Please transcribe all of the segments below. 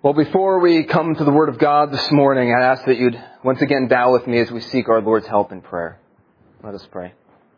Well, before we come to the Word of God this morning, I ask that you'd once again bow with me as we seek our Lord's help in prayer. Let us pray.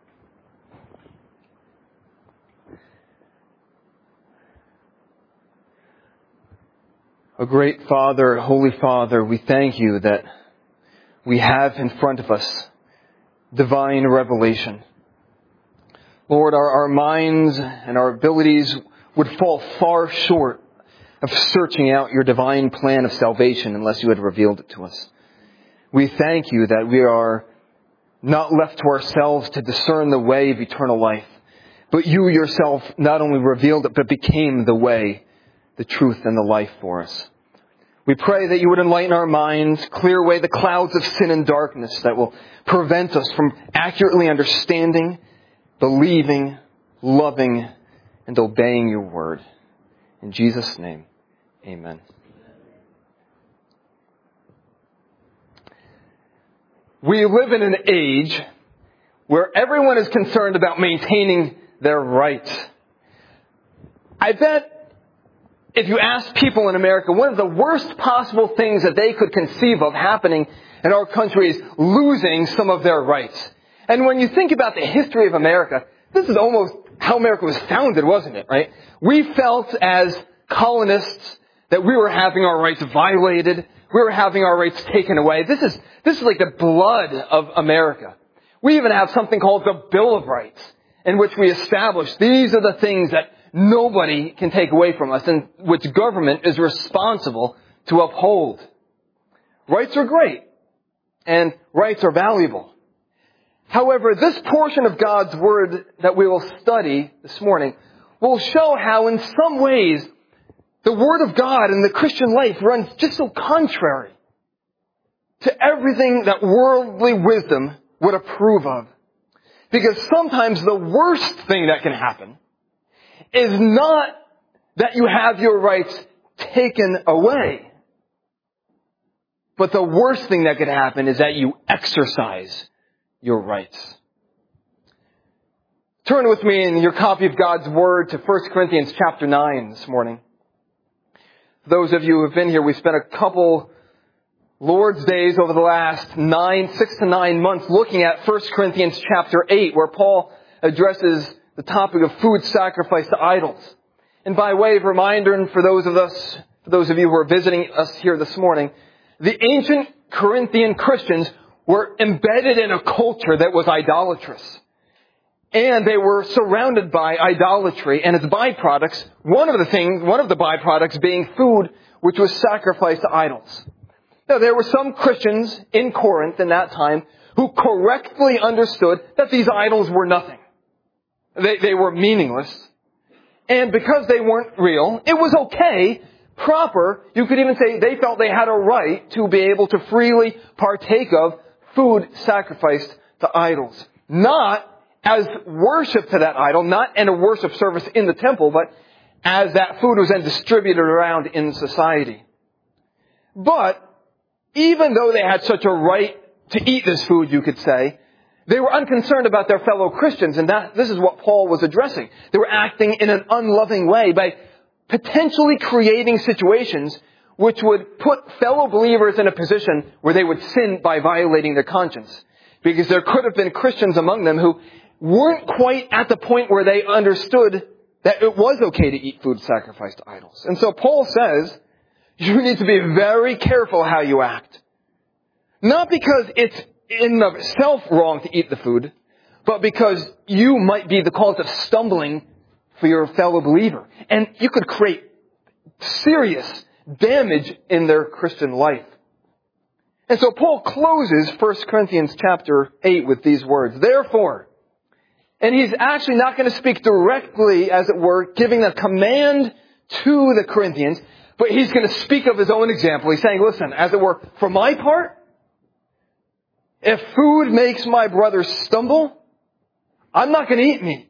O great Father, Holy Father, we thank you that we have in front of us divine revelation. Lord, our minds and our abilities would fall far short of searching out your divine plan of salvation unless you had revealed it to us. We thank you that we are not left to ourselves to discern the way of eternal life, but you yourself not only revealed it, but became the way, the truth, and the life for us. We pray that you would enlighten our minds, clear away the clouds of sin and darkness that will prevent us from accurately understanding, believing, loving, and obeying your word. In Jesus' name, amen. We live in an age where everyone is concerned about maintaining their rights. I bet if you ask people in America, one of the worst possible things that they could conceive of happening in our country is losing some of their rights. And when you think about the history of America, this is almost how America was founded, wasn't it, right? We felt as colonists that we were having our rights violated. We were having our rights taken away. This is like the blood of America. We even have something called the Bill of Rights, in which we establish these are the things that nobody can take away from us and which government is responsible to uphold. Rights are great and rights are valuable. However, this portion of God's Word that we will study this morning will show how in some ways the Word of God and the Christian life runs just so contrary to everything that worldly wisdom would approve of. Because sometimes the worst thing that can happen is not that you have your rights taken away. But the worst thing that could happen is that you exercise your rights. Turn with me in your copy of God's Word to 1 Corinthians chapter 9 this morning. For those of you who have been here, we spent a couple Lord's days over the last 6 to 9 months looking at 1 Corinthians chapter 8, where Paul addresses the topic of food sacrificed to idols. And by way of reminder, and for those of you who are visiting us here this morning, the ancient Corinthian Christians were embedded in a culture that was idolatrous. And they were surrounded by idolatry and its byproducts, one of the byproducts being food which was sacrificed to idols. Now, there were some Christians in Corinth in that time who correctly understood that these idols were nothing. They were meaningless. And because they weren't real, it was okay, proper. You could even say they felt they had a right to be able to freely partake of food sacrificed to idols. Not as worship to that idol, not in a worship service in the temple, but as that food was then distributed around in society. But even though they had such a right to eat this food, you could say, they were unconcerned about their fellow Christians, and this is what Paul was addressing. They were acting in an unloving way by potentially creating situations which would put fellow believers in a position where they would sin by violating their conscience. Because there could have been Christians among them who weren't quite at the point where they understood that it was okay to eat food sacrificed to idols. And so Paul says, you need to be very careful how you act. Not because it's in of itself wrong to eat the food, but because you might be the cause of stumbling for your fellow believer. And you could create serious damage in their Christian life. And so Paul closes 1 Corinthians chapter 8 with these words. Therefore, and he's actually not going to speak directly, as it were, giving a command to the Corinthians, but he's going to speak of his own example. He's saying, listen, as it were, for my part, if food makes my brother stumble, I'm not going to eat meat.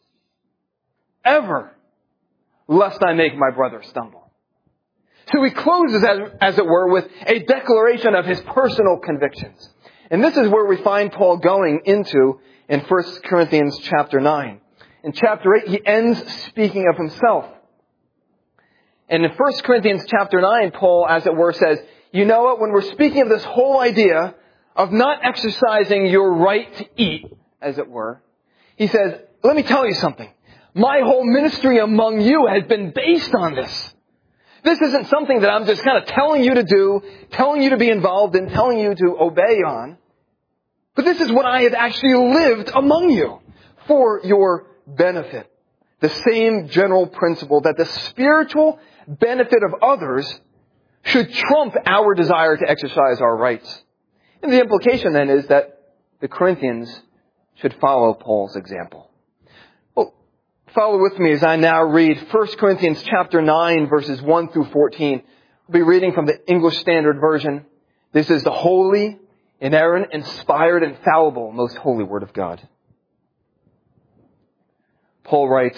Ever. Lest I make my brother stumble. So he closes, as it were, with a declaration of his personal convictions. And this is where we find Paul going into in 1 Corinthians chapter 9. In chapter 8, he ends speaking of himself. And in 1 Corinthians chapter 9, Paul, as it were, says, you know what, when we're speaking of this whole idea of not exercising your right to eat, as it were, he says, let me tell you something. My whole ministry among you has been based on this. This isn't something that I'm just kind of telling you to do, telling you to be involved in, telling you to obey on. But this is what I have actually lived among you for your benefit. The same general principle that the spiritual benefit of others should trump our desire to exercise our rights. And the implication then is that the Corinthians should follow Paul's example. Well, follow with me as I now read 1 Corinthians chapter 9, verses 1 through 14. We'll be reading from the English Standard Version. This is the holy, inerrant, inspired, infallible, most holy Word of God. Paul writes,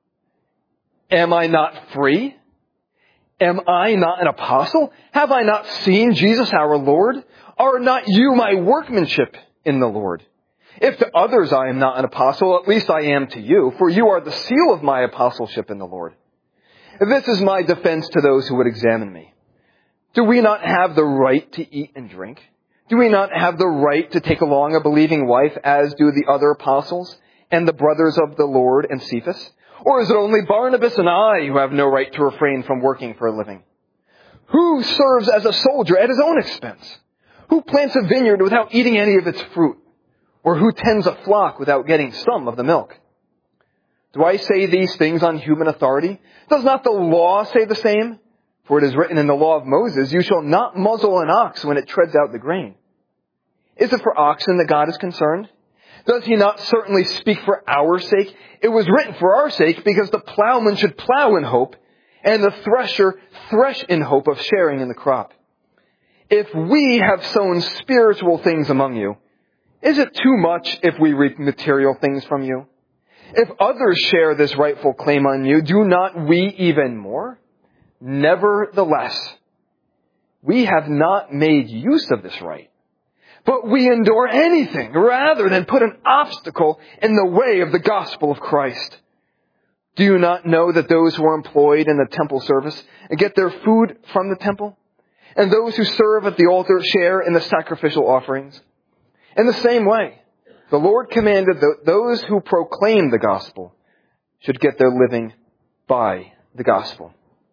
am I not free? Am I not an apostle? Have I not seen Jesus our Lord? Are not you my workmanship in the Lord? If to others I am not an apostle, at least I am to you, for you are the seal of my apostleship in the Lord. This is my defense to those who would examine me. Do we not have the right to eat and drink? Do we not have the right to take along a believing wife, as do the other apostles and the brothers of the Lord and Cephas? Or is it only Barnabas and I who have no right to refrain from working for a living? Who serves as a soldier at his own expense? Who plants a vineyard without eating any of its fruit? Or who tends a flock without getting some of the milk? Do I say these things on human authority? Does not the law say the same? For it is written in the law of Moses, you shall not muzzle an ox when it treads out the grain. Is it for oxen that God is concerned? Does he not certainly speak for our sake? It was written for our sake because the plowman should plow in hope and the thresher thresh in hope of sharing in the crop. If we have sown spiritual things among you, is it too much if we reap material things from you? If others share this rightful claim on you, do not we even more? Nevertheless, we have not made use of this right, but we endure anything rather than put an obstacle in the way of the gospel of Christ. Do you not know that those who are employed in the temple service get their food from the temple? And those who serve at the altar share in the sacrificial offerings? In the same way, the Lord commanded that those who proclaim the gospel should get their living by the gospel.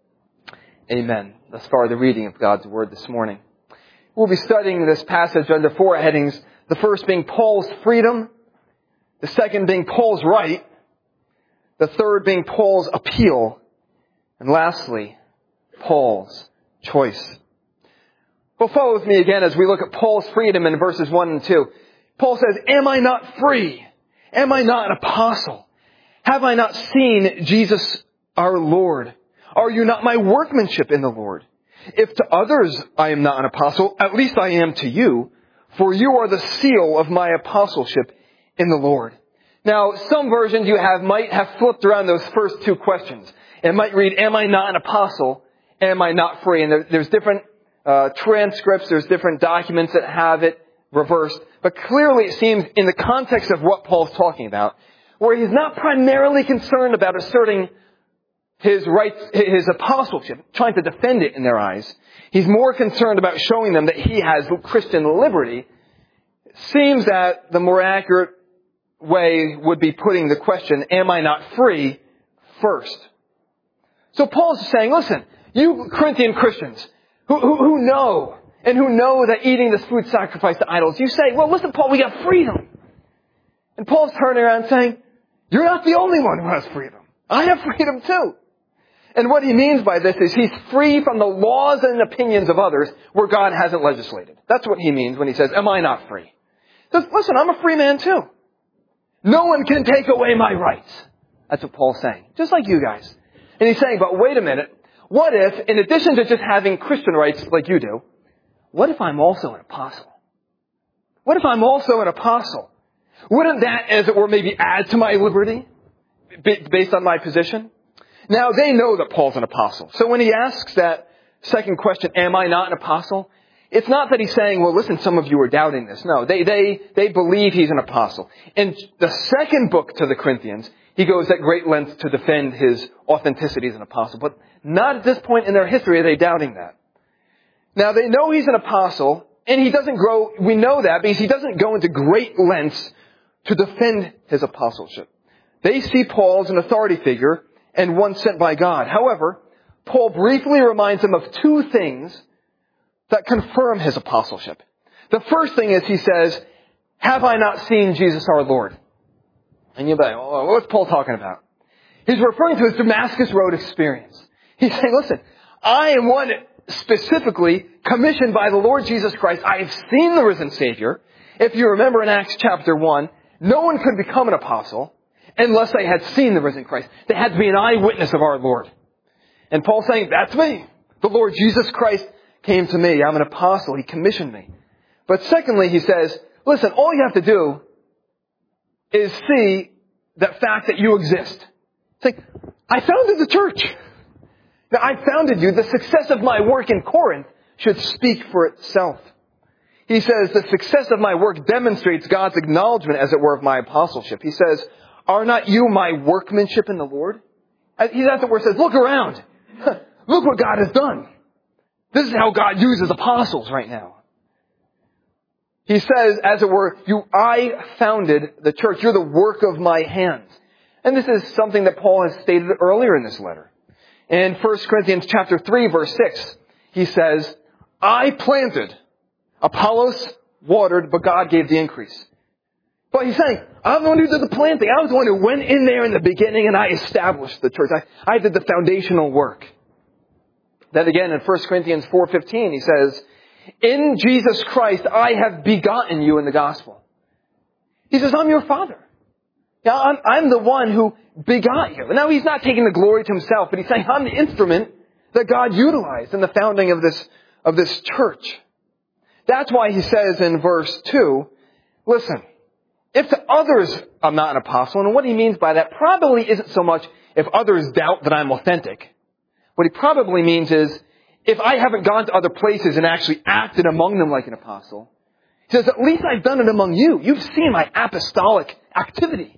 Amen. Thus far, the reading of God's Word this morning. We'll be studying this passage under four headings. The first being Paul's freedom. The second being Paul's right. The third being Paul's appeal. And lastly, Paul's choice. Well, follow with me again as we look at Paul's freedom in verses 1 and 2. Paul says, am I not free? Am I not an apostle? Have I not seen Jesus our Lord? Are you not my workmanship in the Lord? If to others I am not an apostle, at least I am to you, for you are the seal of my apostleship in the Lord. Now, some versions you have might have flipped around those first two questions. It might read, am I not an apostle? Am I not free? And there's different transcripts, there's different documents that have it reversed. But clearly it seems in the context of what Paul's talking about, where he's not primarily concerned about asserting his rights, his apostleship, trying to defend it in their eyes. He's more concerned about showing them that he has Christian liberty. It seems that the more accurate way would be putting the question, am I not free, first. So Paul's saying, listen, you Corinthian Christians who know that eating this food sacrificed to idols, you say, well, listen, Paul, we got freedom. And Paul's turning around saying, you're not the only one who has freedom. I have freedom too. And what he means by this is he's free from the laws and opinions of others where God hasn't legislated. That's what he means when he says, am I not free? He says, listen, I'm a free man too. No one can take away my rights. That's what Paul's saying. Just like you guys. And he's saying, but wait a minute. What if, in addition to just having Christian rights like you do, what if I'm also an apostle? What if I'm also an apostle? Wouldn't that, as it were, maybe add to my liberty based on my position? Now, they know that Paul's an apostle. So when he asks that second question, am I not an apostle? It's not that he's saying, well, listen, some of you are doubting this. No, they believe he's an apostle. In the second book to the Corinthians, he goes at great lengths to defend his authenticity as an apostle. But not at this point in their history are they doubting that. Now, they know he's an apostle, and he doesn't grow, we know that, because he doesn't go into great lengths to defend his apostleship. They see Paul as an authority figure and one sent by God. However, Paul briefly reminds them of two things that confirm his apostleship. The first thing is he says, have I not seen Jesus our Lord? And you'll be like, oh, what's Paul talking about? He's referring to his Damascus Road experience. He's saying, listen, I am one specifically commissioned by the Lord Jesus Christ. I have seen the risen Savior. If you remember in Acts chapter 1, no one could become an apostle unless they had seen the risen Christ. They had to be an eyewitness of our Lord. And Paul's saying, that's me. The Lord Jesus Christ came to me. I'm an apostle. He commissioned me. But secondly, he says, listen, all you have to do is see that fact that you exist. It's like, I founded the church. Now, I founded you. The success of my work in Corinth should speak for itself. He says, the success of my work demonstrates God's acknowledgement, as it were, of my apostleship. He says, are not you my workmanship in the Lord? He, as it were, says, look around. Look what God has done. This is how God uses apostles right now. He says, as it were, I founded the church. You're the work of my hands. And this is something that Paul has stated earlier in this letter. In 1 Corinthians chapter 3, verse 6, he says, I planted, Apollos watered, but God gave the increase. But he's saying, I'm the one who did the planting. I was the one who went in there in the beginning and I established the church. I did the foundational work. Then again in 1 Corinthians 4:15, he says, in Jesus Christ, I have begotten you in the gospel. He says, I'm your father. Now, I'm the one who begot you. Now, he's not taking the glory to himself, but he's saying, I'm the instrument that God utilized in the founding of this church. That's why he says in verse 2, listen, if to others I'm not an apostle, and what he means by that probably isn't so much if others doubt that I'm authentic. What he probably means is, if I haven't gone to other places and actually acted among them like an apostle, he says, at least I've done it among you. You've seen my apostolic activity.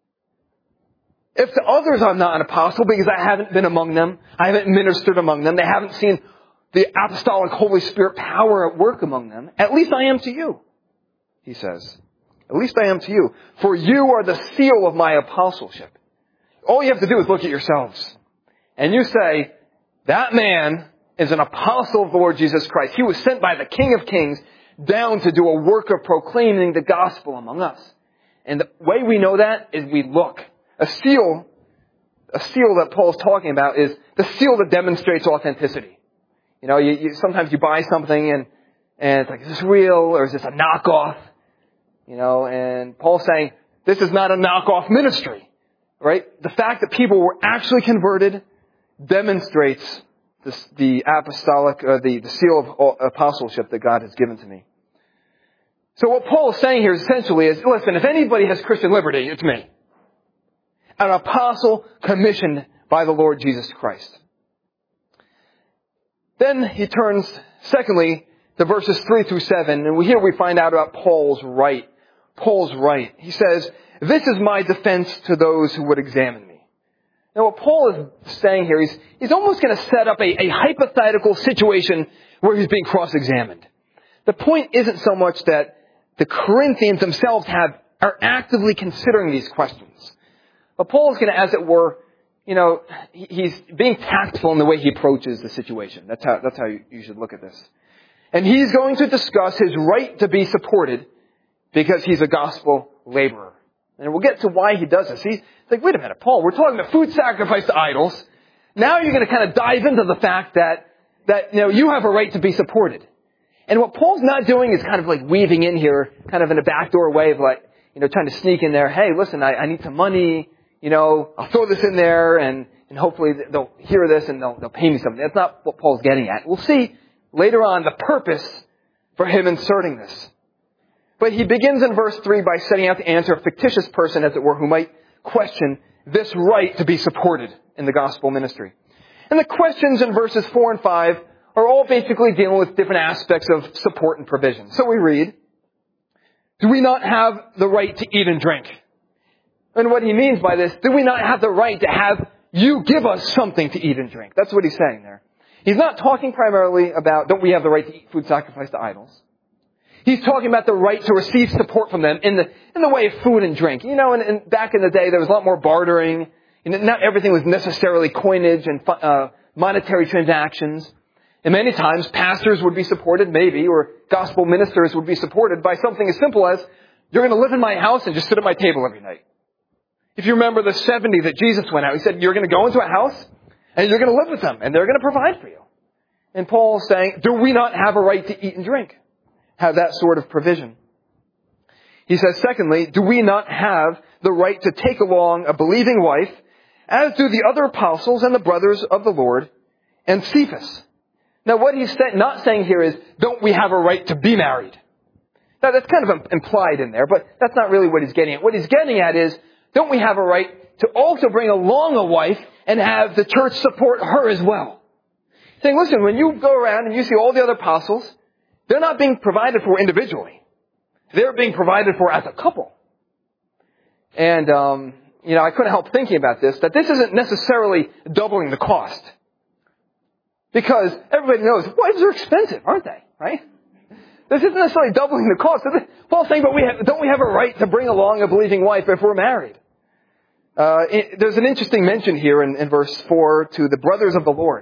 If to others I'm not an apostle because I haven't been among them, I haven't ministered among them, they haven't seen the apostolic Holy Spirit power at work among them, at least I am to you, he says. At least I am to you. For you are the seal of my apostleship. All you have to do is look at yourselves. And you say, that man is an apostle of the Lord Jesus Christ. He was sent by the King of Kings down to do a work of proclaiming the gospel among us. And the way we know that is we look. A seal that Paul's talking about is the seal that demonstrates authenticity. You know, sometimes you buy something and it's like, is this real or is this a knockoff? You know, and Paul's saying, this is not a knockoff ministry, right? The fact that people were actually converted demonstrates the apostolic, the seal of apostleship that God has given to me. So what Paul is saying here essentially is, listen, if anybody has Christian liberty, it's me. An apostle commissioned by the Lord Jesus Christ. Then he turns, secondly, to verses 3 through 7, and here we find out about Paul's right. Paul's right. He says, this is my defense to those who would examine me. Now what Paul is saying here, he's almost going to set up a hypothetical situation where he's being cross-examined. The point isn't so much that the Corinthians themselves are actively considering these questions. But Paul is going to, as it were, you know, he's being tactful in the way he approaches the situation. That's how you should look at this. And he's going to discuss his right to be supported because he's a gospel laborer. And we'll get to why he does this. He's like, wait a minute, Paul, we're talking about food sacrifice to idols. Now you're going to kind of dive into the fact that you know, you have a right to be supported. And what Paul's not doing is kind of like weaving in here, kind of in a backdoor way of like, you know, trying to sneak in there, hey, listen, I need some money, you know, I'll throw this in there and hopefully they'll hear this and they'll pay me something. That's not what Paul's getting at. We'll see later on the purpose for him inserting this. But he begins in verse 3 by setting out to answer a fictitious person, as it were, who might question this right to be supported in the gospel ministry. And the questions in verses 4 and 5 are all basically dealing with different aspects of support and provision. So we read, do we not have the right to eat and drink? And what he means by this, do we not have the right to have you give us something to eat and drink? That's what he's saying there. He's not talking primarily about, don't we have the right to eat food sacrificed to idols? He's talking about the right to receive support from them in the way of food and drink. You know, and back in the day, there was a lot more bartering. You know, not everything was necessarily coinage and monetary transactions. And many times, pastors would be supported, maybe, or gospel ministers would be supported by something as simple as, you're going to live in my house and just sit at my table every night. If you remember the 70 that Jesus went out, he said, you're going to go into a house and you're going to live with them and they're going to provide for you. And Paul is saying, do we not have a right to eat and drink? Have that sort of provision. He says, secondly, do we not have the right to take along a believing wife, as do the other apostles and the brothers of the Lord and Cephas? Now what he's not saying here is, don't we have a right to be married? Now that's kind of implied in there, but that's not really what he's getting at. What he's getting at is, don't we have a right to also bring along a wife and have the church support her as well? Saying, listen, when you go around and you see all the other apostles, they're not being provided for individually. They're being provided for as a couple. And, I couldn't help thinking about this, that this isn't necessarily doubling the cost. Because everybody knows, wives are expensive, aren't they? Right? This isn't necessarily doubling the cost. Paul's saying, but don't we have a right to bring along a believing wife if we're married? There's an interesting mention here in verse 4 to the brothers of the Lord.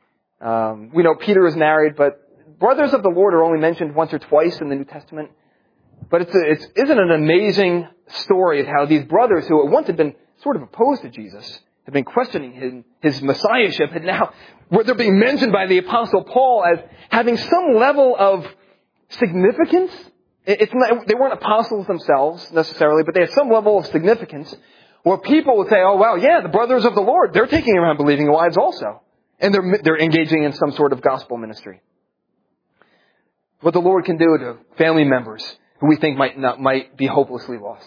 We know Peter is married, but brothers of the Lord are only mentioned once or twice in the New Testament. But isn't it an amazing story of how these brothers who at once had been sort of opposed to Jesus, had been questioning his messiahship, and now they're being mentioned by the Apostle Paul as having some level of significance. They weren't apostles themselves necessarily, but they had some level of significance where people would say, oh wow, yeah, the brothers of the Lord, they're taking around believing wives also. And they're engaging in some sort of gospel ministry. What the Lord can do to family members who we think might be hopelessly lost.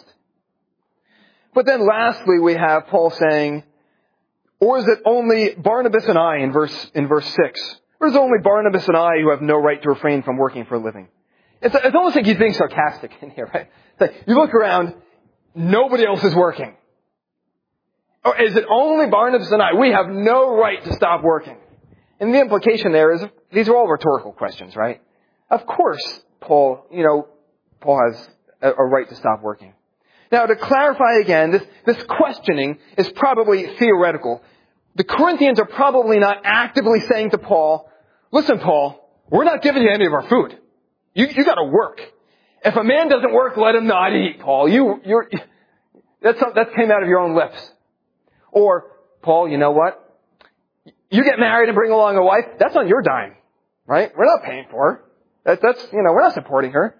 But then lastly, we have Paul saying, or is it only Barnabas and I in verse 6? Or is it only Barnabas and I who have no right to refrain from working for a living? It's almost like he's being sarcastic in here, right? It's like, you look around, nobody else is working. Or is it only Barnabas and I? We have no right to stop working. And the implication there is, these are all rhetorical questions, right? Of course, Paul has a right to stop working. Now, to clarify again, this questioning is probably theoretical. The Corinthians are probably not actively saying to Paul, listen, Paul, we're not giving you any of our food. You gotta work. If a man doesn't work, let him not eat, Paul. That came out of your own lips. Or, Paul, you know what? You get married and bring along a wife, that's on your dime. Right? We're not paying for her. We're not supporting her.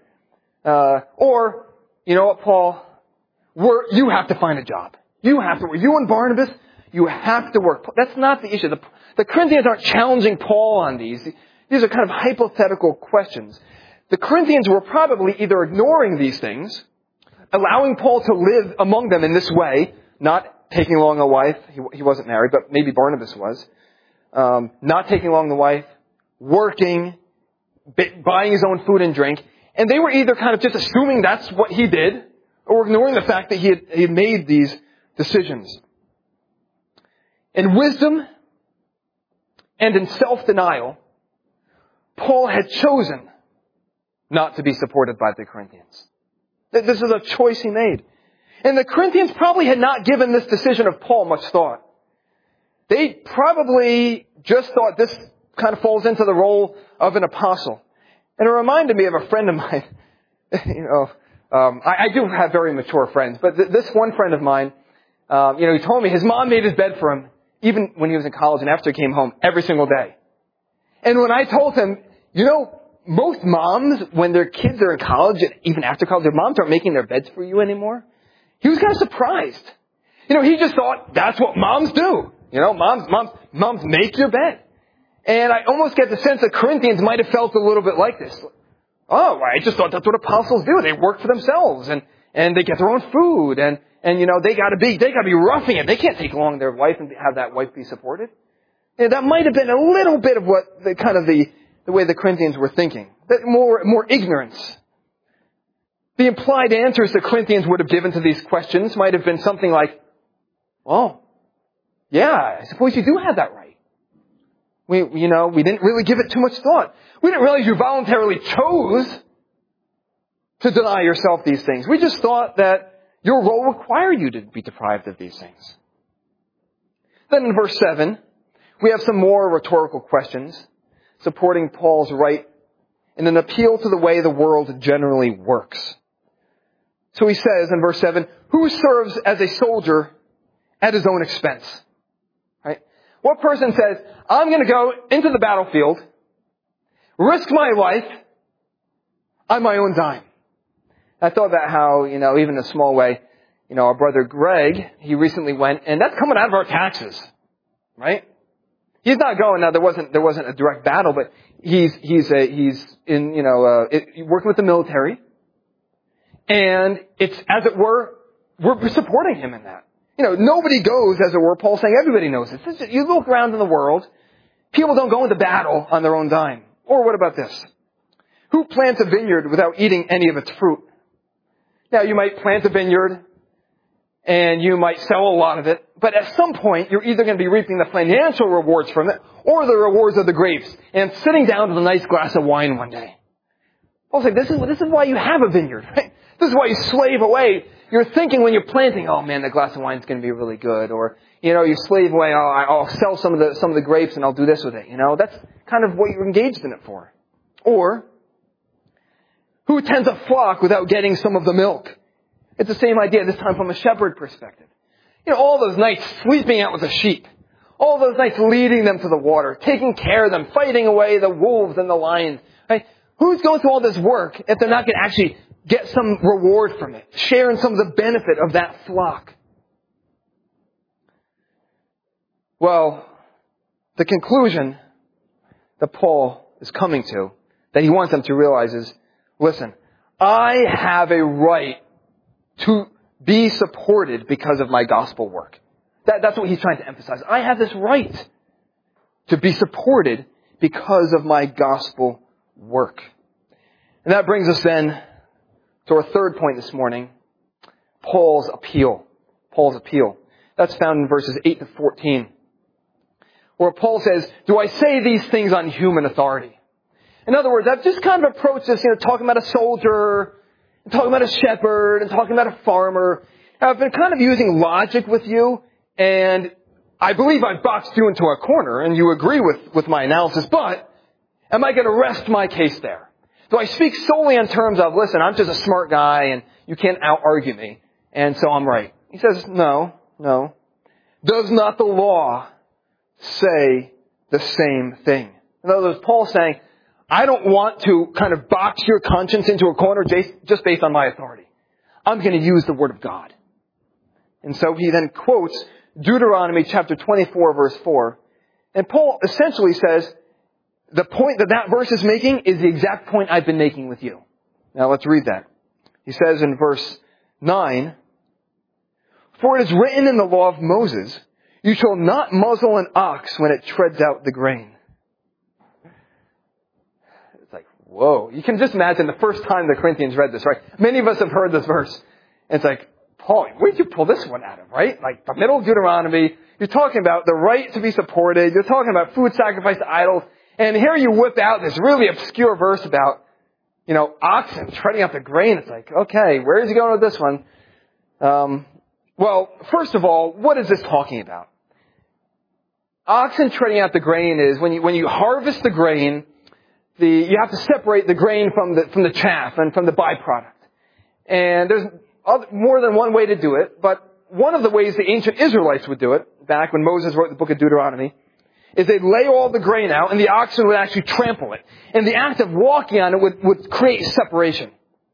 Or, you know what, Paul? You have to find a job. You and Barnabas, you have to work. That's not the issue. The Corinthians aren't challenging Paul on these. These are kind of hypothetical questions. The Corinthians were probably either ignoring these things, allowing Paul to live among them in this way, not taking along a wife. He wasn't married, but maybe Barnabas was. Not taking along the wife, working, buying his own food and drink. And they were either kind of just assuming that's what he did, or ignoring the fact that he had made these decisions. In wisdom and in self-denial, Paul had chosen not to be supported by the Corinthians. This is a choice he made. And the Corinthians probably had not given this decision of Paul much thought. They probably just thought this kind of falls into the role of an apostle. And it reminded me of a friend of mine. I do have very mature friends, but this one friend of mine, he told me his mom made his bed for him, even when he was in college and after he came home, every single day. And when I told him, most moms, when their kids are in college, and even after college, their moms aren't making their beds for you anymore. He was kind of surprised. He just thought that's what moms do. Moms make your bed. And I almost get the sense that Corinthians might have felt a little bit like this. Oh, I just thought that's what apostles do. They work for themselves and they get their own food and they gotta be roughing it. They can't take along their wife and have that wife be supported. And that might have been a little bit of what the way the Corinthians were thinking. That more ignorance. The implied answers the Corinthians would have given to these questions might have been something like, oh, yeah, I suppose you do have that right. We didn't really give it too much thought. We didn't realize you voluntarily chose to deny yourself these things. We just thought that your role required you to be deprived of these things. Then in verse 7, we have some more rhetorical questions supporting Paul's right in an appeal to the way the world generally works. So he says in verse 7, who serves as a soldier at his own expense? Right? What person says, I'm going to go into the battlefield, risk my life on my own dime? I thought about how, even in a small way, our brother Greg, he recently went, and that's coming out of our taxes, right? He's not going, now there wasn't a direct battle, but he's in, working with the military, and it's, as it were, we're supporting him in that. Nobody goes, as it were, Paul's saying, everybody knows this. You look around in the world, people don't go into battle on their own dime. Or what about this? Who plants a vineyard without eating any of its fruit? Now, you might plant a vineyard, and you might sell a lot of it, but at some point, you're either going to be reaping the financial rewards from it, or the rewards of the grapes, and sitting down with a nice glass of wine one day. Paul's like, this is why you have a vineyard, right? This is why you slave away. You're thinking when you're planting, oh man, the glass of wine is going to be really good, or, you slave away, I'll sell some of the grapes and I'll do this with it, That's kind of what you're engaged in it for. Or, who tends a flock without getting some of the milk? It's the same idea, this time from a shepherd perspective. All those nights sleeping out with the sheep. All those nights leading them to the water, taking care of them, fighting away the wolves and the lions. Right? Who's going through all this work if they're not going to actually get some reward from it, share in some of the benefit of that flock? Well, the conclusion that Paul is coming to, that he wants them to realize is, listen, I have a right to be supported because of my gospel work. That's what he's trying to emphasize. I have this right to be supported because of my gospel work. And that brings us then to our third point this morning, Paul's appeal. Paul's appeal. That's found in verses 8 to 14, where Paul says, do I say these things on human authority? In other words, I've just kind of approached this, talking about a soldier, and talking about a shepherd, and talking about a farmer. I've been kind of using logic with you, and I believe I've boxed you into a corner, and you agree with my analysis, but am I going to rest my case there? Do I speak solely in terms of, listen, I'm just a smart guy, and you can't out-argue me, and so I'm right? He says, no. Does not the law say the same thing? In other words, Paul's saying, I don't want to kind of box your conscience into a corner just based on my authority. I'm going to use the Word of God. And so he then quotes Deuteronomy chapter 24, verse 4. And Paul essentially says, the point that verse is making is the exact point I've been making with you. Now let's read that. He says in verse 9, for it is written in the law of Moses, you shall not muzzle an ox when it treads out the grain. Whoa. You can just imagine the first time the Corinthians read this, right? Many of us have heard this verse. And it's like, Paul, where did you pull this one out of, right? Like the middle of Deuteronomy, you're talking about the right to be supported. You're talking about food sacrificed to idols. And here you whip out this really obscure verse about, oxen treading out the grain. It's like, okay, where is he going with this one? Well, first of all, what is this talking about? Oxen treading out the grain is when you harvest the grain, you have to separate the grain from the chaff and from the byproduct. And there's more than one way to do it, but one of the ways the ancient Israelites would do it, back when Moses wrote the book of Deuteronomy, is they'd lay all the grain out and the oxen would actually trample it. And the act of walking on it would create separation.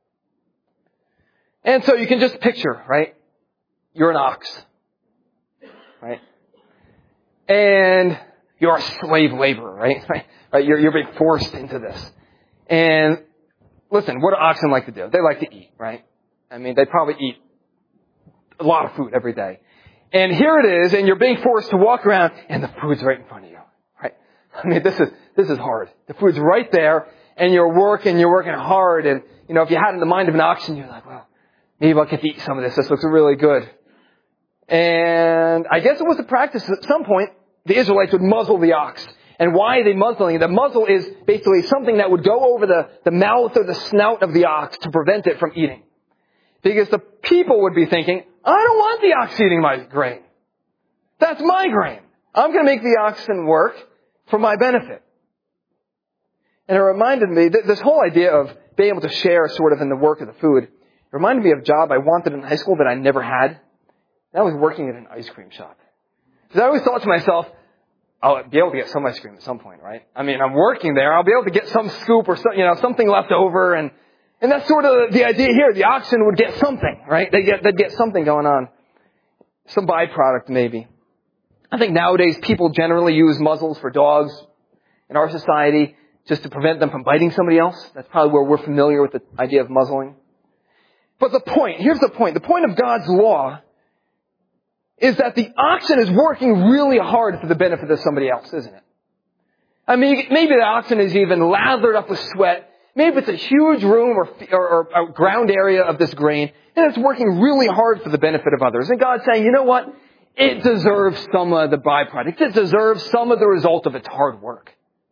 And so you can just picture, right? You're an ox, right? And you're a slave laborer, right? Right? You're being forced into this. And listen, what do oxen like to do? They like to eat, right? I mean, they probably eat a lot of food every day. And here it is, and you're being forced to walk around, and the food's right in front of you, right? I mean, this is hard. The food's right there, and you're working hard, and, if you had in the mind of an oxen, you're like, well, maybe I'll get to eat some of this. This looks really good. And I guess it was a practice at some point, the Israelites would muzzle the ox. And why are they muzzling? The muzzle is basically something that would go over the mouth or the snout of the ox to prevent it from eating. Because the people would be thinking, I don't want the ox eating my grain. That's my grain. I'm going to make the oxen work for my benefit. And it reminded me, this whole idea of being able to share sort of in the work of the food, it reminded me of a job I wanted in high school that I never had. That was working at an ice cream shop. Because I always thought to myself, I'll be able to get some ice cream at some point, right? I mean, I'm working there. I'll be able to get some scoop or something left over. And that's sort of the idea here. The oxen would get something, right? They'd get something going on. Some byproduct, maybe. I think nowadays people generally use muzzles for dogs in our society just to prevent them from biting somebody else. That's probably where we're familiar with the idea of muzzling. But here's the point. The point of God's law is that the oxen is working really hard for the benefit of somebody else, isn't it? I mean, maybe the oxen is even lathered up with sweat. Maybe it's a huge room or a ground area of this grain, and it's working really hard for the benefit of others. And God's saying, you know what? It deserves some of the byproduct. It deserves some of the result of its hard work.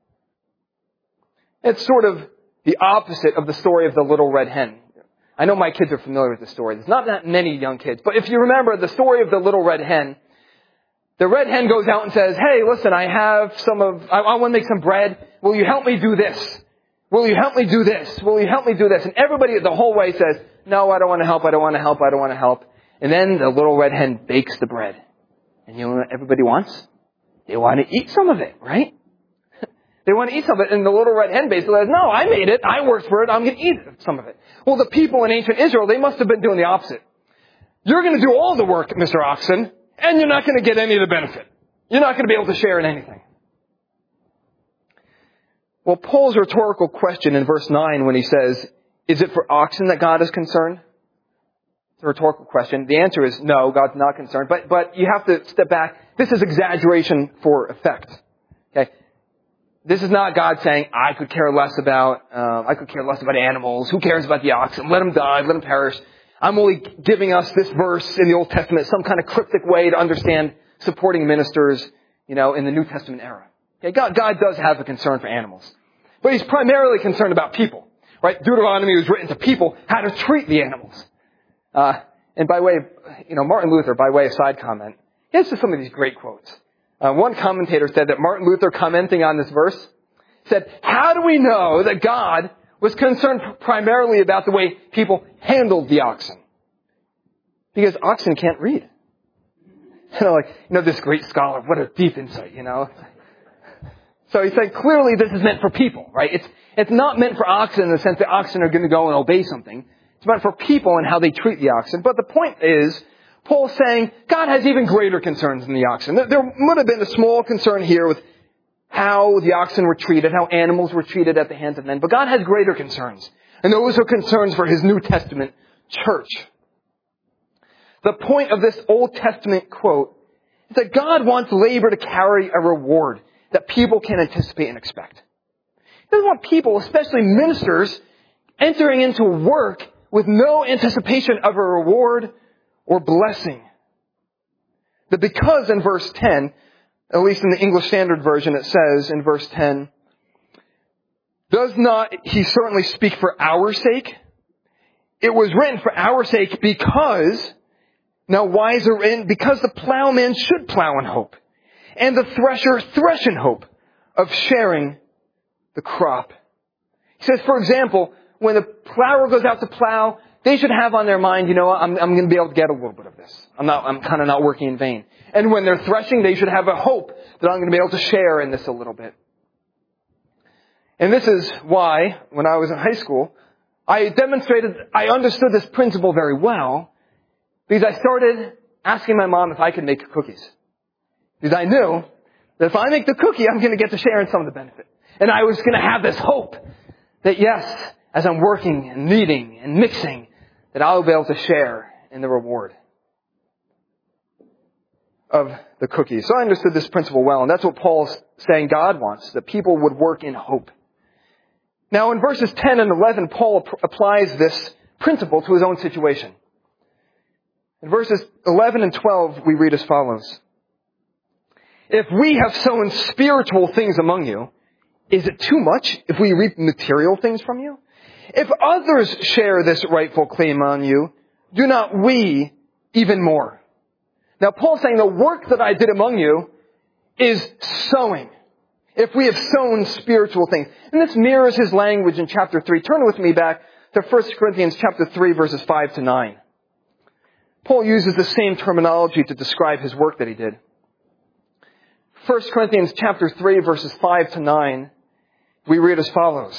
It's sort of the opposite of the story of the little red hen. I know my kids are familiar with the story. There's not that many young kids. But if you remember the story of the little red hen, the red hen goes out and says, hey, listen, I want to make some bread. Will you help me do this? Will you help me do this? Will you help me do this? And everybody the whole way says, no, I don't want to help. I don't want to help. I don't want to help. And then the little red hen bakes the bread. And you know what everybody wants? They want to eat some of it, right? They want to eat some of it. And the little red hen basically says, no, I made it. I worked for it. I'm going to eat some of it. Well, the people in ancient Israel, they must have been doing the opposite. You're going to do all the work, Mr. Oxen, and you're not going to get any of the benefit. You're not going to be able to share in anything. Well, Paul's rhetorical question in verse 9 when he says, is it for oxen that God is concerned? It's a rhetorical question. The answer is no, God's not concerned. But you have to step back. This is exaggeration for effect. Okay? This is not God saying, I could care less about animals. Who cares about the oxen? Let them die. Let them perish. I'm only giving us this verse in the Old Testament, some kind of cryptic way to understand supporting ministers, in the New Testament era. Okay, God does have a concern for animals. But he's primarily concerned about people, right? Deuteronomy was written to people how to treat the animals. And by way of, Martin Luther, by way of side comment, he has some of these great quotes. One commentator said that Martin Luther, commenting on this verse, said, how do we know that God was concerned primarily about the way people handled the oxen? Because oxen can't read. This great scholar, what a deep insight, So he said, clearly this is meant for people, right? It's not meant for oxen in the sense that oxen are going to go and obey something. It's meant for people and how they treat the oxen. But the point is, Paul's saying God has even greater concerns than the oxen. There would have been a small concern here with how the oxen were treated, how animals were treated at the hands of men. But God has greater concerns. And those are concerns for his New Testament church. The point of this Old Testament quote is that God wants labor to carry a reward that people can anticipate and expect. He doesn't want people, especially ministers, entering into work with no anticipation of a reward or blessing. The because in verse 10, at least in the English Standard Version, it says in verse 10, does not he certainly speak for our sake? It was written for our sake because, now why is it written? Because the plowman should plow in hope, and the thresher thresh in hope of sharing the crop. He says, for example, when the plower goes out to plow, they should have on their mind, I'm going to be able to get a little bit of this. I'm kind of not working in vain. And when they're threshing, they should have a hope that I'm going to be able to share in this a little bit. And this is why, when I was in high school, I understood this principle very well, because I started asking my mom if I could make cookies. Because I knew that if I make the cookie, I'm going to get to share in some of the benefit. And I was going to have this hope that yes, as I'm working and kneading and mixing, that I'll be able to share in the reward of the cookies. So I understood this principle well, and that's what Paul's saying God wants, that people would work in hope. Now in verses 10 and 11, Paul applies this principle to his own situation. In verses 11 and 12, we read as follows. If we have sown spiritual things among you, is it too much if we reap material things from you? If others share this rightful claim on you, do not we even more? Now Paul's saying the work that I did among you is sowing. If we have sown spiritual things. And this mirrors his language in chapter 3. Turn with me back to 1 Corinthians chapter 3 verses 5 to 9. Paul uses the same terminology to describe his work that he did. 1 Corinthians chapter 3 verses 5 to 9, we read as follows.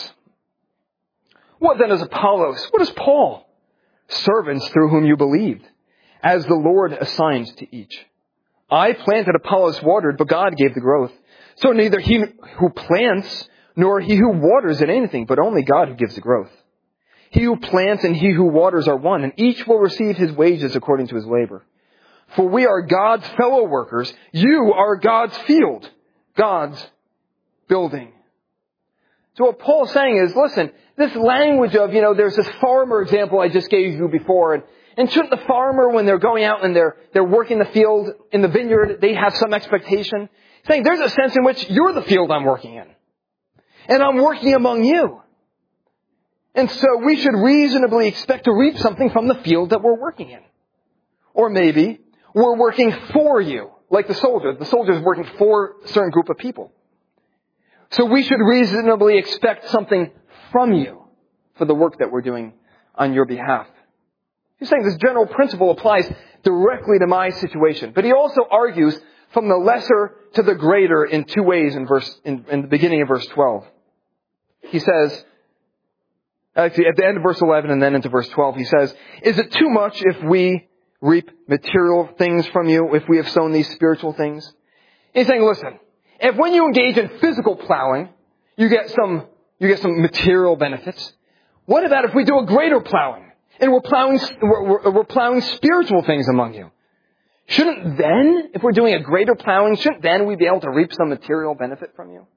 What then is Apollos? What is Paul? Servants through whom you believed, as the Lord assigned to each. I planted, Apollos watered, but God gave the growth. So neither he who plants nor he who waters did anything, but only God who gives the growth. He who plants and he who waters are one, and each will receive his wages according to his labor. For we are God's fellow workers. You are God's field, God's building. So what Paul's saying is, listen, this language of, there's this farmer example I just gave you before, and shouldn't the farmer, when they're going out and they're working the field in the vineyard, they have some expectation? He's saying there's a sense in which you're the field I'm working in. And I'm working among you. And so we should reasonably expect to reap something from the field that we're working in. Or maybe we're working for you, like the soldier. The soldier is working for a certain group of people. So we should reasonably expect something from you for the work that we're doing on your behalf. He's saying this general principle applies directly to my situation. But he also argues from the lesser to the greater in two ways in the beginning of verse 12. He says, actually at the end of verse 11 and then into verse 12, he says, is it too much if we reap material things from you, if we have sown these spiritual things? He's saying, listen, if when you engage in physical plowing, you get some material benefits, what about if we do a greater plowing? And we're plowing spiritual things among you. Shouldn't then, if we're doing a greater plowing, shouldn't then we be able to reap some material benefit from you?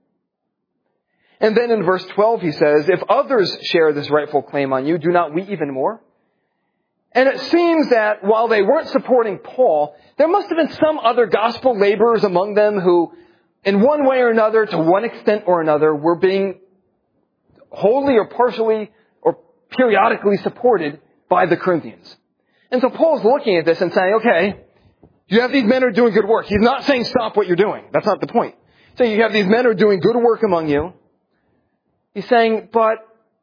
And then in verse 12 he says, if others share this rightful claim on you, do not we even more? And it seems that while they weren't supporting Paul, there must have been some other gospel laborers among them who, in one way or another, to one extent or another, were being wholly or partially or periodically supported by the Corinthians. And so Paul's looking at this and saying, okay, you have these men who are doing good work. He's not saying stop what you're doing. That's not the point. He's saying you have these men who are doing good work among you. He's saying, but,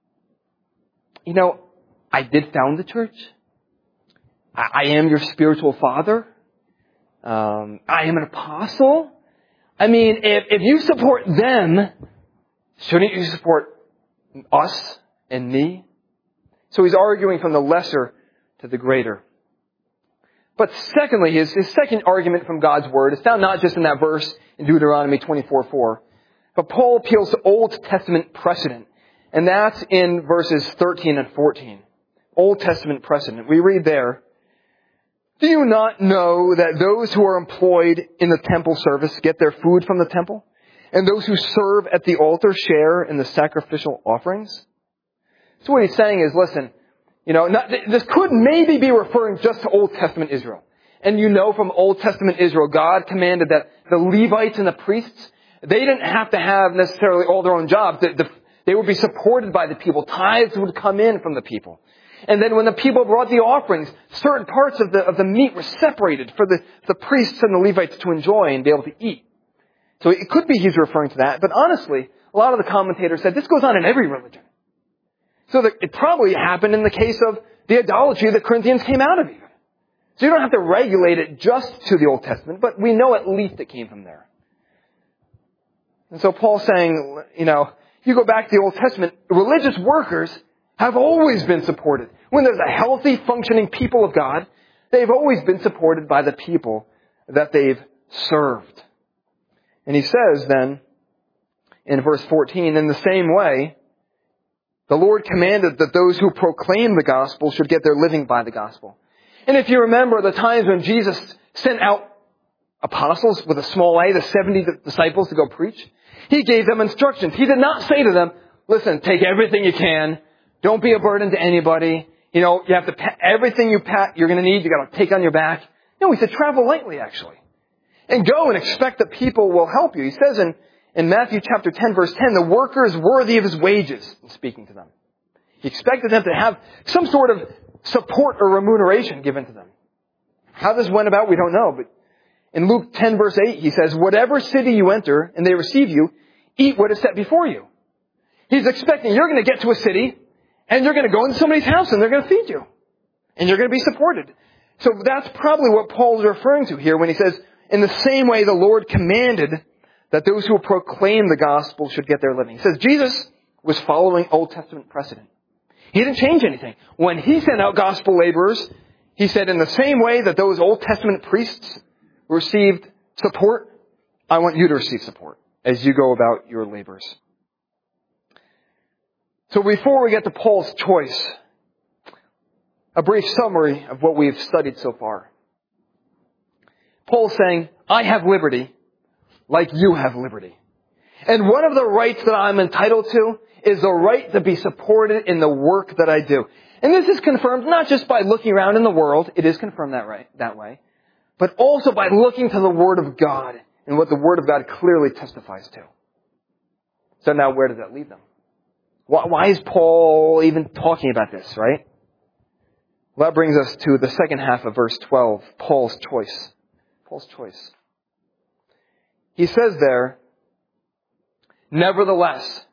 I did found the church. I am your spiritual father. I am an apostle. I mean, if you support them, shouldn't you support us and me? So he's arguing from the lesser to the greater. But secondly, his second argument from God's Word is found not just in that verse in Deuteronomy 24:4, but Paul appeals to Old Testament precedent. And that's in verses 13 and 14. Old Testament precedent. We read there, do you not know that those who are employed in the temple service get their food from the temple? And those who serve at the altar share in the sacrificial offerings? So what he's saying is, listen, this could maybe be referring just to Old Testament Israel. And from Old Testament Israel, God commanded that the Levites and the priests, they didn't have to have necessarily all their own jobs. They would be supported by the people. Tithes would come in from the people. And then when the people brought the offerings, certain parts of the meat were separated for the priests and the Levites to enjoy and be able to eat. So it could be he's referring to that. But honestly, a lot of the commentators said this goes on in every religion. So that it probably happened in the case of the idolatry that Corinthians came out of even. So you don't have to regulate it just to the Old Testament, but we know at least it came from there. And so Paul's saying, you go back to the Old Testament, religious workers have always been supported. When there's a healthy, functioning people of God, they've always been supported by the people that they've served. And he says then, in verse 14, in the same way, the Lord commanded that those who proclaim the gospel should get their living by the gospel. And if you remember the times when Jesus sent out apostles with a small a, the 70 disciples to go preach, he gave them instructions. He did not say to them, listen, take everything you can. Don't be a burden to anybody. You have to, everything you're going to need, you got to take on your back. No, he said travel lightly, actually. And go and expect that people will help you. He says in Matthew chapter 10, verse 10, the worker is worthy of his wages, in speaking to them. He expected them to have some sort of support or remuneration given to them. How this went about, we don't know. But in Luke 10, verse 8, he says, whatever city you enter and they receive you, eat what is set before you. He's expecting you're going to get to a city and you're going to go into somebody's house and they're going to feed you. And you're going to be supported. So that's probably what Paul's referring to here when he says, in the same way the Lord commanded that those who proclaim the gospel should get their living. He says Jesus was following Old Testament precedent. He didn't change anything. When he sent out gospel laborers, he said, in the same way that those Old Testament priests received support, I want you to receive support as you go about your labors. So before we get to Paul's choice, a brief summary of what we've studied so far. Paul's saying, I have liberty like you have liberty. And one of the rights that I'm entitled to is the right to be supported in the work that I do. And this is confirmed not just by looking around in the world, it is confirmed that way, but also by looking to the Word of God and what the Word of God clearly testifies to. So now where does that leave them? Why is Paul even talking about this, right? Well, that brings us to the second half of verse 12, Paul's choice. Paul's choice. He says there, nevertheless,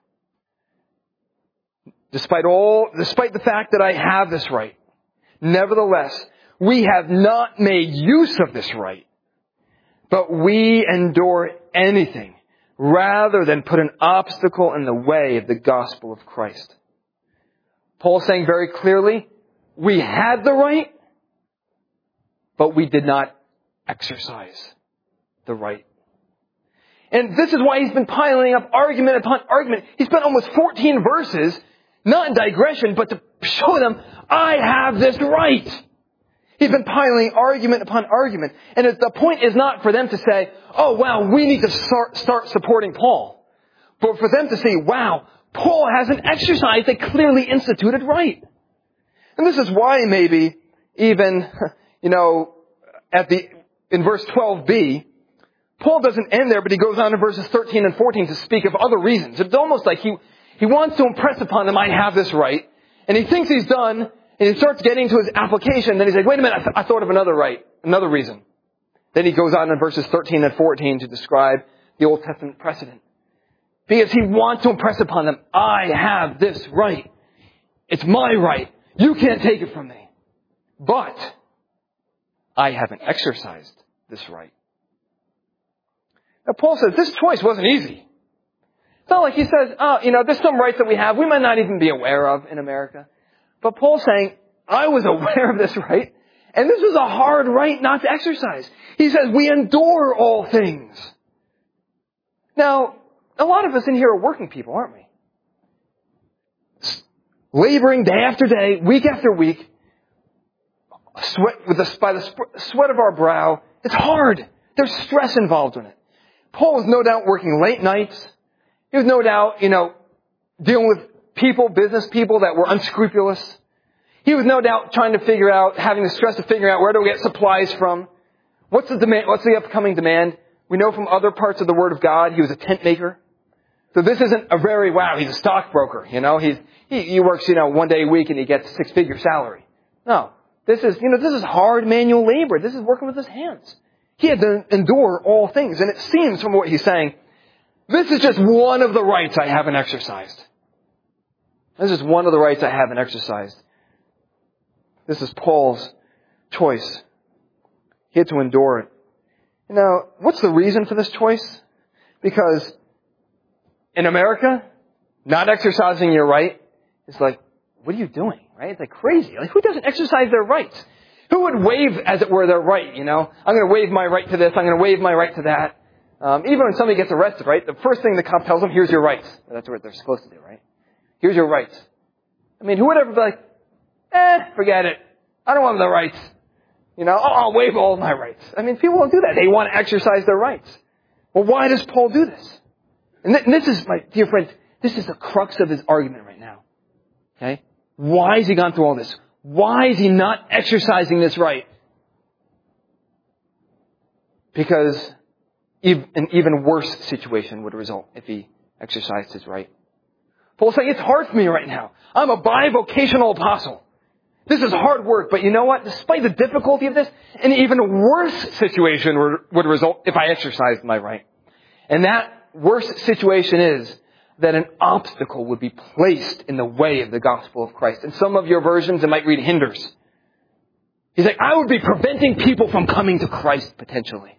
despite the fact that I have this right, nevertheless, we have not made use of this right, but we endure anything rather than put an obstacle in the way of the gospel of Christ. Paul's saying very clearly, we had the right, but we did not exercise the right. And this is why he's been piling up argument upon argument. He spent almost 14 verses, not in digression, but to show them, I have this right. He's been piling argument upon argument. And the point is not for them to say, oh, wow, we need to start supporting Paul. But for them to say, wow, Paul hasn't exercised a clearly instituted right. And this is why maybe even, in verse 12b, Paul doesn't end there, but he goes on in verses 13 and 14 to speak of other reasons. It's almost like he wants to impress upon them, I have this right. And he thinks he's done, and he starts getting to his application. Then he's like, wait a minute, I thought of another right, another reason. Then he goes on in verses 13 and 14 to describe the Old Testament precedent. Because he wants to impress upon them, I have this right. It's my right. You can't take it from me. But I haven't exercised this right. Now Paul says this choice wasn't easy. It's not like he says, there's some rights that we have we might not even be aware of in America. But Paul's saying, I was aware of this right, and this was a hard right not to exercise. He says, we endure all things. Now, a lot of us in here are working people, aren't we? Laboring day after day, week after week, by the sweat of our brow. It's hard. There's stress involved in it. Paul was no doubt working late nights. He was no doubt, dealing with business people that were unscrupulous. He was no doubt having the stress of figuring out where do we get supplies from? What's the demand? What's the upcoming demand? We know from other parts of the Word of God, he was a tent maker. So this isn't he's a stockbroker, he works, one day a week and he gets a 6-figure salary. No. This is hard manual labor. This is working with his hands. He had to endure all things. And it seems from what he's saying, this is just one of the rights I haven't exercised. This is one of the rights I haven't exercised. This is Paul's choice. He had to endure it. Now, what's the reason for this choice? Because in America, not exercising your right is like, what are you doing? Right? It's like crazy. Like, who doesn't exercise their rights? Who would waive, as it were, their right, I'm going to waive my right to this, I'm going to waive my right to that. Even when somebody gets arrested, right? The first thing the cop tells them, here's your rights. That's what they're supposed to do, right? Here's your rights. Who would ever be like, forget it. I don't want the rights. I'll waive all of my rights. People won't do that. They want to exercise their rights. Well, why does Paul do this? And this is, my dear friends, This is the crux of his argument right now. Okay? Why has he gone through all this? Why is he not exercising this right? Because an even worse situation would result if he exercised his right. Paul's saying, it's hard for me right now. I'm a bivocational apostle. This is hard work, but you know what? Despite the difficulty of this, an even worse situation would result if I exercised my right. And that worse situation is that an obstacle would be placed in the way of the gospel of Christ. In some of your versions, it might read hinders. He's like, I would be preventing people from coming to Christ potentially.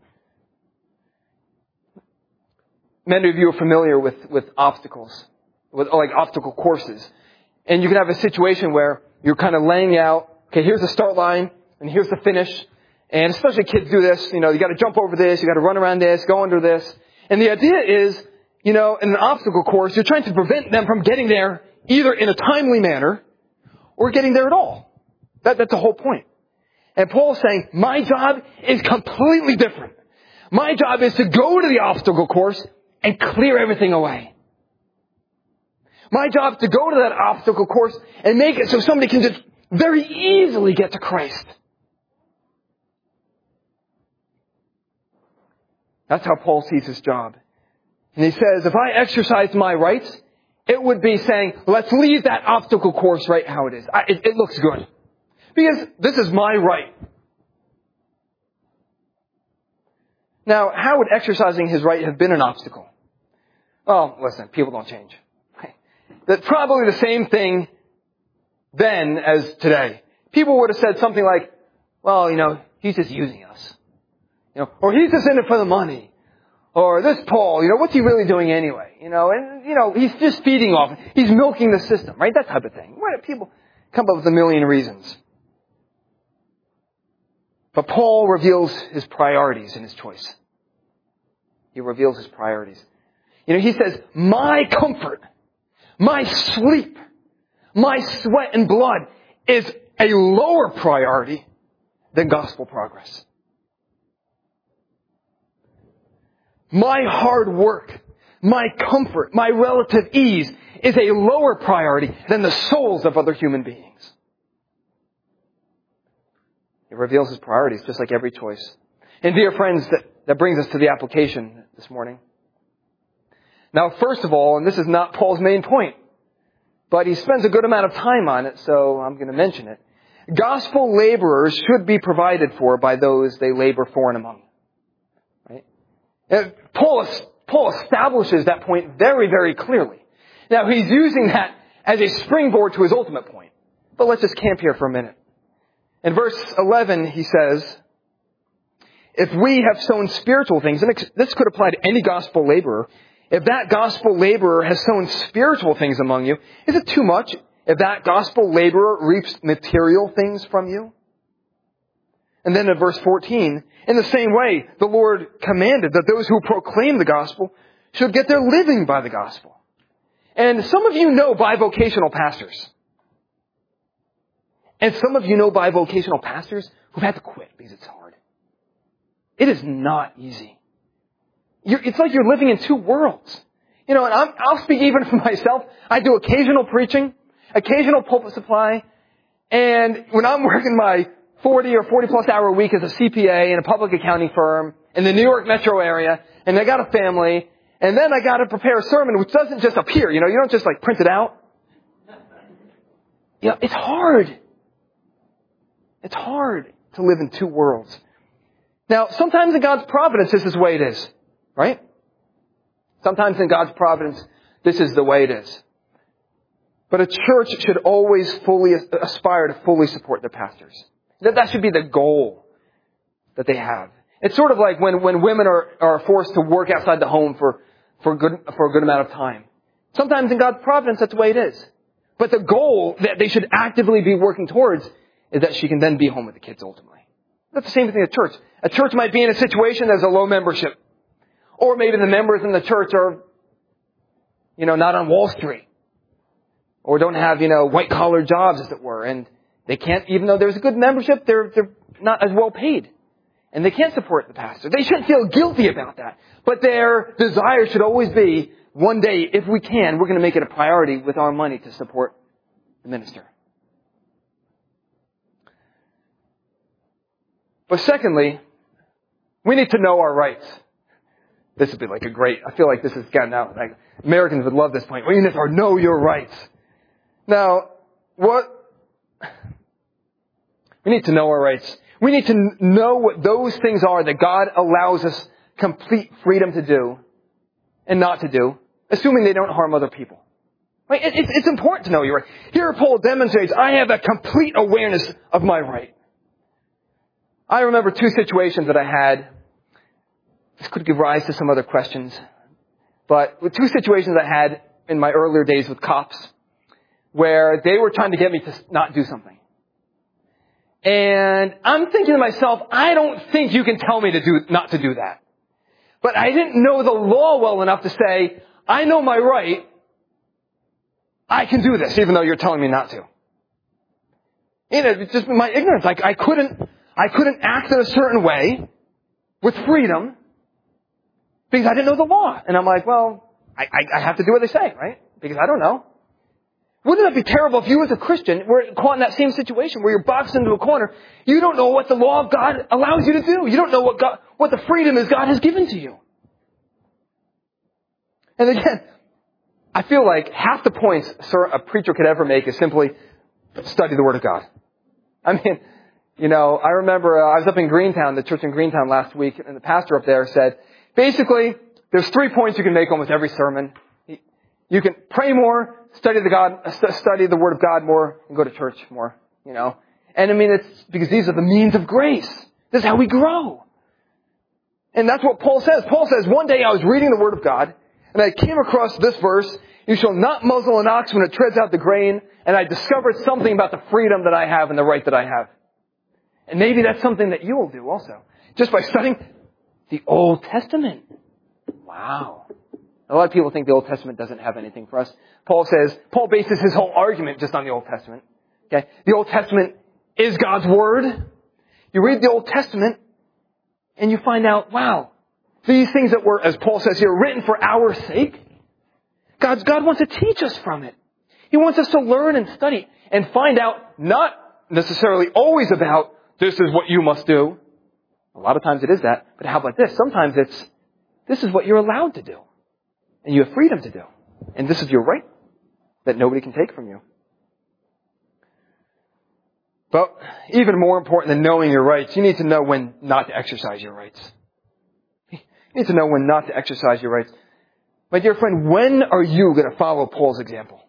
Many of you are familiar with obstacles, with like obstacle courses. And you can have a situation where you're kind of laying out, okay, here's the start line and here's the finish. And especially kids do this, you got to jump over this, you got to run around this, go under this. And the idea is, in an obstacle course, you're trying to prevent them from getting there either in a timely manner or getting there at all. That's the whole point. And Paul's saying, my job is completely different. My job is to go to the obstacle course and clear everything away. My job is to go to that obstacle course and make it so somebody can just very easily get to Christ. That's how Paul sees his job. And he says, if I exercise my rights, it would be saying, let's leave that obstacle course right how it is. It looks good. Because this is my right. Now, how would exercising his right have been an obstacle? Well, listen, people don't change. That's probably the same thing then as today. People would have said something like, well, he's just using us. Or he's just in it for the money. Or this Paul, what's he really doing anyway? He's just feeding off. He's milking the system, right? That type of thing. Why do people come up with a million reasons? But Paul reveals his priorities in his choice. He reveals his priorities. He says, my comfort, my sleep, my sweat and blood is a lower priority than gospel progress. My hard work, my comfort, my relative ease is a lower priority than the souls of other human beings. It reveals his priorities just like every choice. And dear friends, that brings us to the application this morning. Now, first of all, and this is not Paul's main point, but he spends a good amount of time on it, so I'm going to mention it. Gospel laborers should be provided for by those they labor for and among. Right? And Paul establishes that point very, very clearly. Now, he's using that as a springboard to his ultimate point. But let's just camp here for a minute. In verse 11, he says, if we have sown spiritual things, and this could apply to any gospel laborer, if that gospel laborer has sown spiritual things among you, is it too much if that gospel laborer reaps material things from you? And then in verse 14, in the same way, the Lord commanded that those who proclaim the gospel should get their living by the gospel. And some of you know bivocational pastors. And some of you know bivocational pastors who've had to quit because it's hard. It is not easy. It's like you're living in two worlds. And I'll speak even for myself. I do occasional preaching, occasional pulpit supply, and when I'm working my 40 or 40 plus hour week as a CPA in a public accounting firm in the New York metro area, and I got a family, and then I got to prepare a sermon which doesn't just appear. You don't just like print it out. It's hard. It's hard to live in two worlds. Now, sometimes in God's providence, this is the way it is. Right? Sometimes in God's providence, this is the way it is. But a church should always fully aspire to fully support their pastors. That should be the goal that they have. It's sort of like when women are forced to work outside the home for a good amount of time. Sometimes in God's providence, that's the way it is. But the goal that they should actively be working towards is that she can then be home with the kids ultimately. That's the same thing at church. A church might be in a situation there's a low membership. Or maybe the members in the church are, not on Wall Street. Or don't have, white collar jobs, as it were. And they can't, even though there's a good membership, they're not as well paid. and they can't support the pastor. They shouldn't feel guilty about that. But their desire should always be, one day, if we can, we're going to make it a priority with our money to support the minister. But secondly, we need to know our rights. This would be like I feel like this is gotten out. Like, Americans would love this point. We need to know your rights. Now, we need to know our rights. We need to know what those things are that God allows us complete freedom to do and not to do, assuming they don't harm other people. Right? It's important to know your right. Here Paul demonstrates, I have a complete awareness of my right. I remember two situations that I had. This could give rise to some other questions. But with two situations I had in my earlier days with cops where they were trying to get me to not do something. And I'm thinking to myself, I don't think you can tell me not to do that. But I didn't know the law well enough to say, I know my right. I can do this, even though you're telling me not to. It's just my ignorance. I couldn't act in a certain way with freedom because I didn't know the law. And I'm like, well, I have to do what they say, right? Because I don't know. Wouldn't it be terrible if you as a Christian were caught in that same situation where you're boxed into a corner? You don't know what the law of God allows you to do. You don't know what the freedom is God has given to you. And again, I feel like half the points a preacher could ever make is simply study the Word of God. I mean, I remember I was up in Greentown, the church in Greentown last week, and the pastor up there said, basically, there's 3 points you can make almost every sermon. You can pray more, study the Word of God more, and go to church more, And I mean, it's because these are the means of grace. This is how we grow. And that's what Paul says. Paul says, one day I was reading the Word of God, and I came across this verse, you shall not muzzle an ox when it treads out the grain, and I discovered something about the freedom that I have and the right that I have. And maybe that's something that you will do also. Just by studying the Old Testament. Wow. A lot of people think the Old Testament doesn't have anything for us. Paul bases his whole argument just on the Old Testament. Okay? The Old Testament is God's Word. You read the Old Testament and you find out, wow, these things that were, as Paul says here, written for our sake, God wants to teach us from it. He wants us to learn and study and find out not necessarily always about this is what you must do. A lot of times it is that. But how about this? Sometimes this is what you're allowed to do. And you have freedom to do. And this is your right that nobody can take from you. But even more important than knowing your rights, you need to know when not to exercise your rights. You need to know when not to exercise your rights. My dear friend, when are you going to follow Paul's example?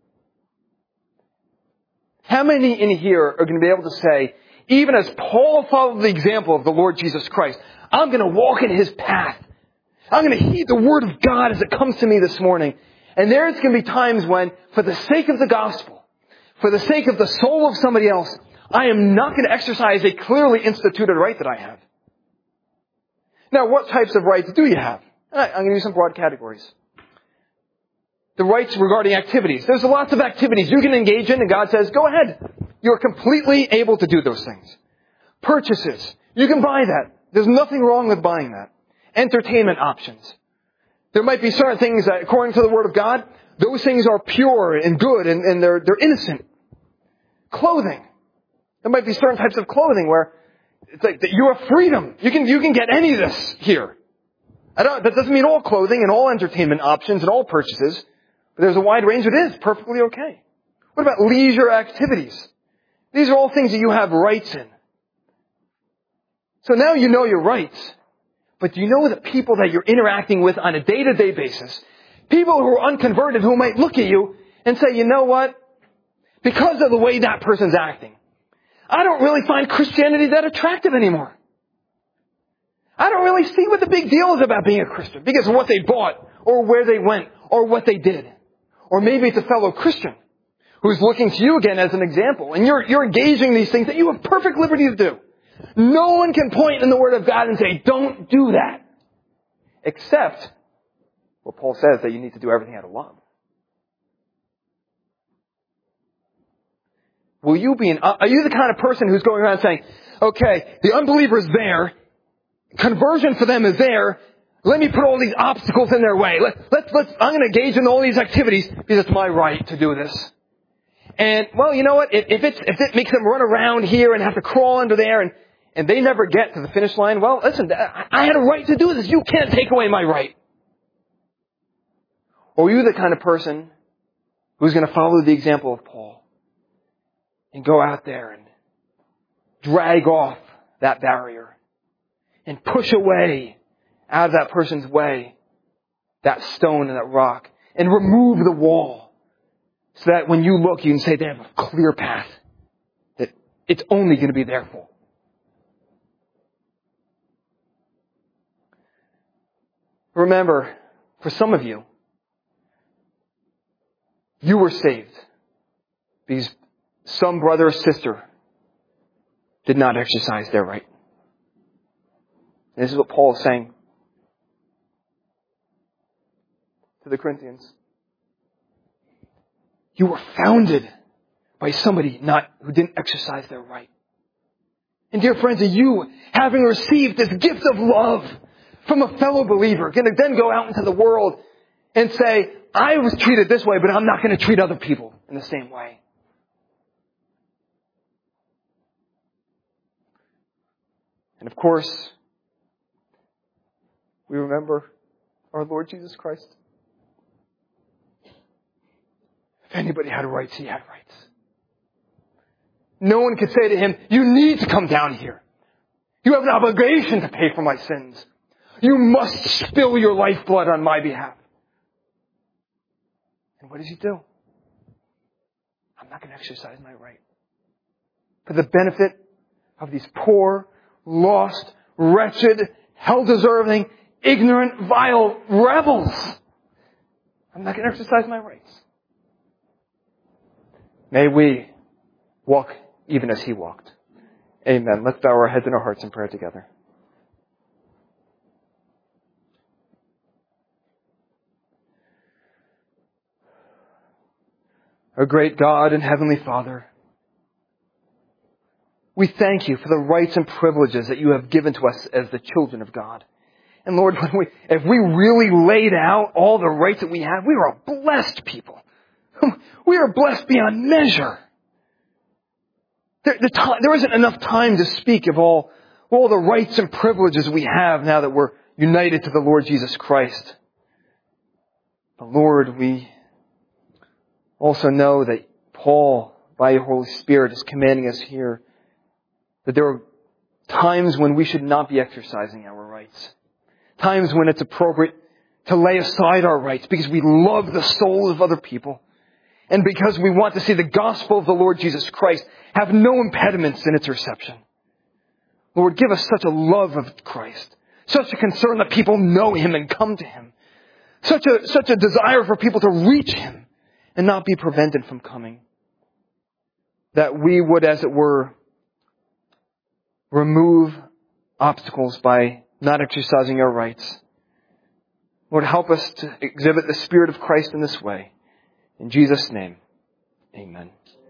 How many in here are going to be able to say, even as Paul followed the example of the Lord Jesus Christ, I'm going to walk in His path. I'm going to heed the Word of God as it comes to me this morning. And there's going to be times when, for the sake of the gospel, for the sake of the soul of somebody else, I am not going to exercise a clearly instituted right that I have. Now, what types of rights do you have? I'm going to use some broad categories. The rights regarding activities. There's lots of activities you can engage in, and God says, go ahead. You're completely able to do those things. Purchases. You can buy that. There's nothing wrong with buying that. Entertainment options. There might be certain things that, according to the Word of God, those things are pure and good and they're innocent. Clothing. There might be certain types of clothing where it's like that you have freedom. You can get any of this here. That doesn't mean all clothing and all entertainment options and all purchases, but there's a wide range that is perfectly okay. What about leisure activities? These are all things that you have rights in. So now you know your rights. But do you know the people that you're interacting with on a day-to-day basis? People who are unconverted who might look at you and say, you know what? Because of the way that person's acting, I don't really find Christianity that attractive anymore. I don't really see what the big deal is about being a Christian because of what they bought or where they went or what they did. Or maybe it's a fellow Christian who's looking to you again as an example. And you're engaging these things that you have perfect liberty to do. No one can point in the Word of God and say, don't do that. Except what Paul says, that you need to do everything out of love. Are you the kind of person who's going around saying, okay, the unbeliever's there, conversion for them is there. Let me put all these obstacles in their way. I'm going to engage in all these activities because it's my right to do this. And, well, you know what? If it makes them run around here and have to crawl under there and they never get to the finish line, well, listen, I had a right to do this. You can't take away my right. Or are you the kind of person who's going to follow the example of Paul and go out there and drag off that barrier and push away out of that person's way that stone and that rock and remove the wall so that when you look, you can say they have a clear path that it's only going to be their fault. Remember, for some of you, you were saved because some brother or sister did not exercise their right. And this is what Paul is saying to the Corinthians. You were founded by somebody who didn't exercise their right. And dear friends, you, having received this gift of love from a fellow believer, going to then go out into the world and say, I was treated this way, but I'm not going to treat other people in the same way. And of course, we remember our Lord Jesus Christ. If anybody had rights, he had rights. No one could say to him, you need to come down here. You have an obligation to pay for my sins. You must spill your lifeblood on my behalf. And what does he do? I'm not going to exercise my right. For the benefit of these poor, lost, wretched, hell-deserving, ignorant, vile rebels. I'm not going to exercise my rights. May we walk even as he walked. Amen. Let's bow our heads and our hearts in prayer together. Our great God and Heavenly Father, we thank you for the rights and privileges that you have given to us as the children of God. And Lord, if we really laid out all the rights that we have, we are a blessed people. We are blessed beyond measure. There isn't enough time to speak of all the rights and privileges we have now that we're united to the Lord Jesus Christ. But Lord, we also know that Paul, by your Holy Spirit, is commanding us here that there are times when we should not be exercising our rights. Times when it's appropriate to lay aside our rights because we love the souls of other people. And because we want to see the gospel of the Lord Jesus Christ have no impediments in its reception. Lord, give us such a love of Christ, such a concern that people know him and come to him, such a desire for people to reach him and not be prevented from coming, that we would, as it were, remove obstacles by not exercising our rights. Lord, help us to exhibit the Spirit of Christ in this way. In Jesus' name, amen.